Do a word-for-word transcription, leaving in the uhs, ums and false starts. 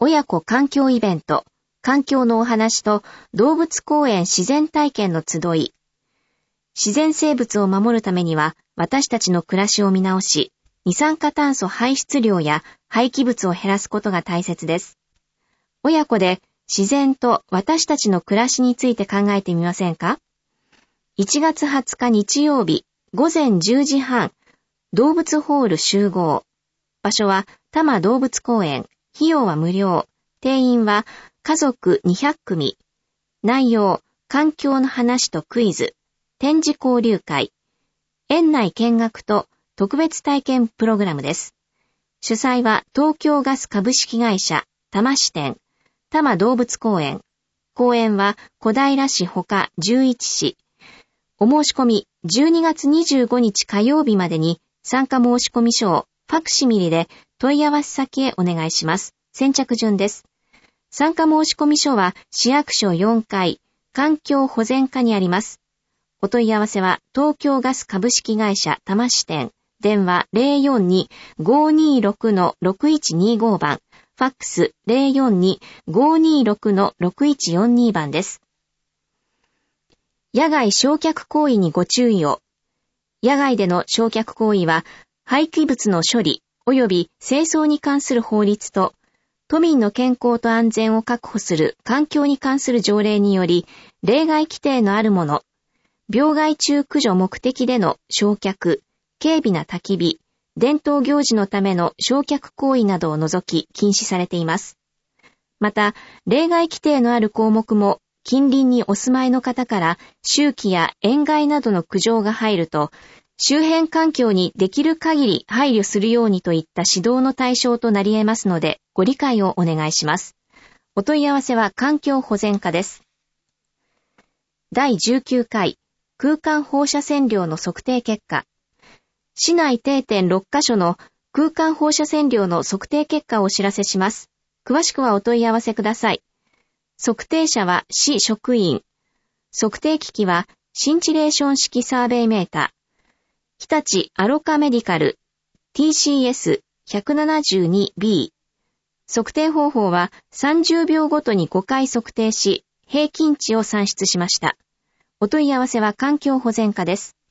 親子環境イベント、環境のお話と動物公園自然体験の集い。自然生物を守るためには私たちの暮らしを見直し、二酸化炭素排出量や廃棄物を減らすことが大切です。親子で自然と私たちの暮らしについて考えてみませんか？いちがつはつか日曜日ごぜんじゅうじはん、動物ホール集合。場所は多摩動物公園。費用は無料。定員は家族にひゃくくみ。内容、環境の話とクイズ。展示交流会。園内見学と特別体験プログラムです。主催は東京ガス株式会社多摩支店。多摩動物公園。公園は小平市ほかじゅういちし。お申し込みじゅうにがつにじゅうごにち火曜日までに参加申込書をファクシミリで問い合わせ先へお願いします。先着順です。参加申込書は市役所よんかい環境保全課にあります。お問い合わせは東京ガス株式会社多摩支店。電話 ゼロよんに ごーにーろく ろくいちにーご 番。ファックス ゼロよんに ごーにーろく ろくいちよんに 番です。野外焼却行為にご注意を。野外での焼却行為は廃棄物の処理及び清掃に関する法律と都民の健康と安全を確保する環境に関する条例により例外規定のあるもの、病害虫駆除目的での焼却、軽微な焚き火、伝統行事のための焼却行為などを除き禁止されています。また、例外規定のある項目も近隣にお住まいの方から周期や塩害などの苦情が入ると、周辺環境にできる限り配慮するようにといった指導の対象となり得ますので、ご理解をお願いします。お問い合わせは環境保全課です。だいじゅうきゅうかい空間放射線量の測定結果。市内定点ろっかしょの空間放射線量の測定結果をお知らせします。詳しくはお問い合わせください。測定者は市職員。測定機器はシンチレーション式サーベイメーター。日立アロカメディカル ティーシーエスひゃくななじゅうにビー。測定方法はさんじゅうびょうごとにごかい測定し、平均値を算出しました。お問い合わせは環境保全課です。